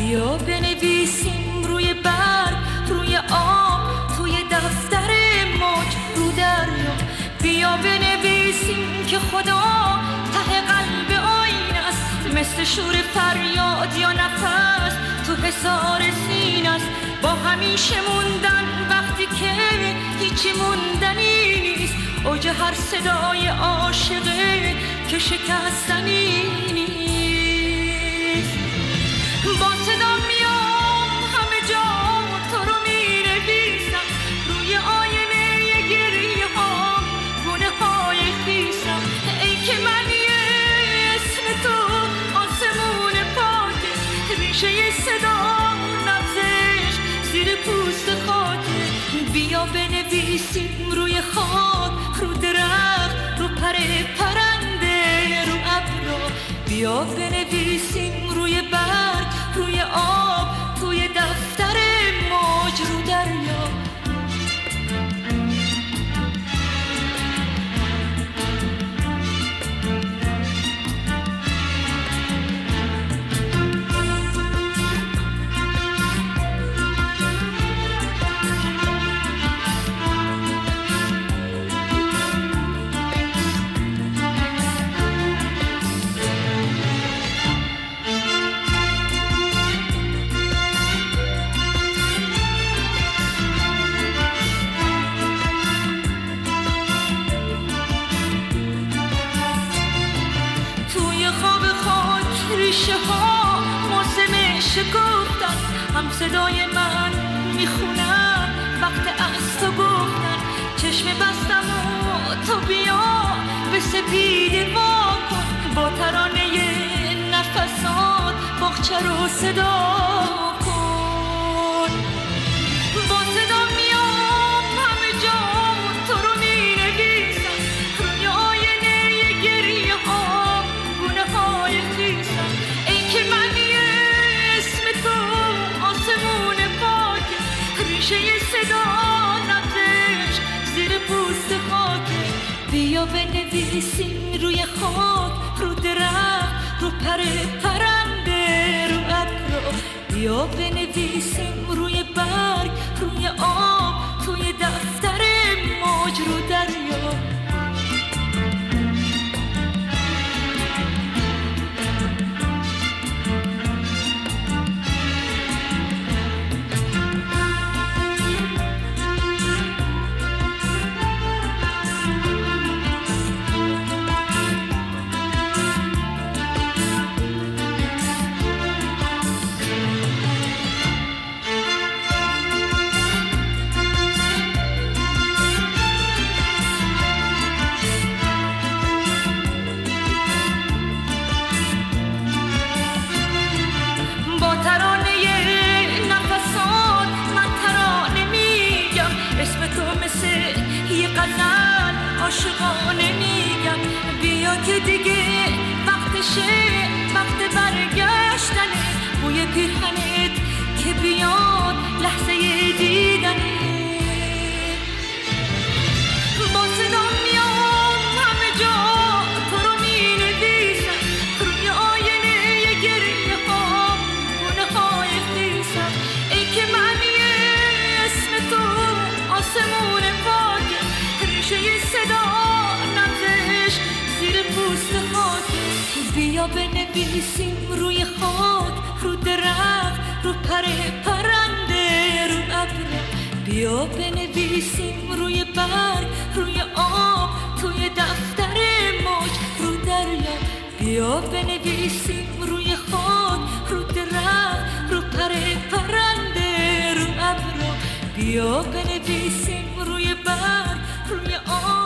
بیا بنویسیم روی برگ، روی آب، توی دفتر موج، رو دریا. بیا بنویسیم که خدا ته قلب آینه است، مثل شور فریاد یا نفس تو حصار سینه است. با همیشه موندن وقتی که هیچی موندنی نیست، اوج هر صدای عاشقه که شکستنی نیست. با صدا میام همه جا تو رو می‌نویسم، روی آینه گریه ها گونه های خیسم. ای که من یه اسم تو آسمون پاکه، ریشه صدا نبزش زیر پوست خاکه. بیا بنویسیم روی خاک، رو درخت، رو پرنده، رو ابرا. بیا بنویسیم روی برگ، روی آب، توی دفتر موج، رو دریا. ریشه ها موسم شکفتن، هم صدای من میخونم وقت از تو گفتن. چشم بستم و تو بیا به سپیده وا کن، با ترانه نفسات باغچه رو صدا کن. با صدا میام همه جا تو رو مینویسم، روی آینه گریه ها گونه های خیسم. ای که من یه اسم تو آسمون پاکه، ریشه صدا نبزش زیر پوست خاکه. بیا بنویسیم روی خاک، رو درخت، رو پرنده، رو ابرا. بیا بنویسیم روی برگ، روی آب، توی دفتر موج، رو دریا. عاشقانه میگم بیا که دیگه وقتشه، وقت برگشتنه. بوی پیرهنت که بیاد لحظه دیدنه. با صدا میام همه جا تو رو مینویسم، روی آینه گریه ها گونه های خیسم. ای که من یه اسم تو آسمون پاکه، ریشه صدا نبزش زیر پوست خاکه. بیا بنویسیم روی خاک، رو درخت، رو پرنده، رو ابرا. بیا بنویسیم روی برگ، روی آب، توی دفتر موج، رو دریا. بیا بنویسیم روی خاک، رو درخت، رو پرنده، رو ابرا. بیا بنویسیم روی برگ، روی آب.